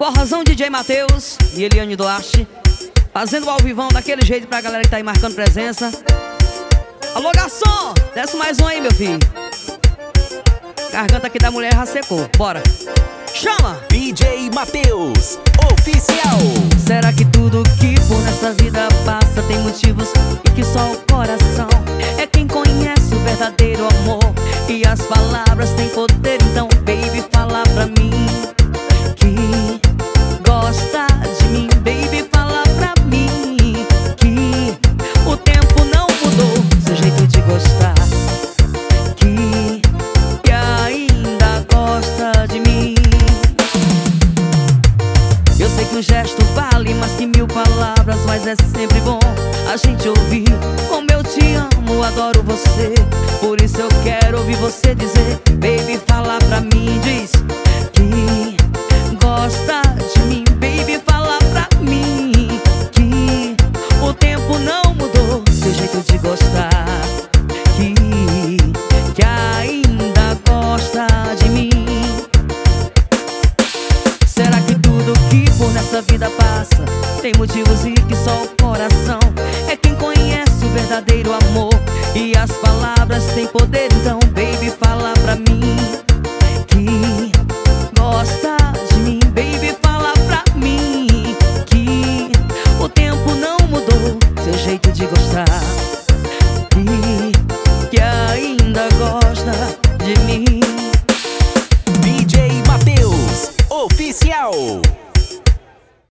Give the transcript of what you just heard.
Forrozão DJ Matheus e Eliane Duarte, fazendo o ao vivão daquele jeito pra galera que tá aí marcando presença. Alô, garçom, desce mais um aí, meu filho. Garganta aqui da mulher já secou, bora. Chama! DJ Matheus, oficial. Será que tudo que por nessa vida passa tem motivos e que só o coração é quem conhece o verdadeiro amor? E as palavras têm poder, então baby, fala pra mim que gosta de mim. Baby, fala pra mim que o tempo não mudou seu jeito de gostar, que ainda gosta de mim. Eu sei que um gesto vale mais que 1000 palavras, mas é sempre bom a gente ouvir como eu te amo, adoro você. Por isso eu quero ouvir você dizer, baby, fala pra mim, diz que gosta de mim. Baby, fala pra mim que o tempo não mudou seu jeito de gostar, que ainda gosta de mim. Será que tudo que por nessa vida passa tem motivos e que só o coração é quem conhece o verdadeiro amor? E as palavras têm poder, então baby,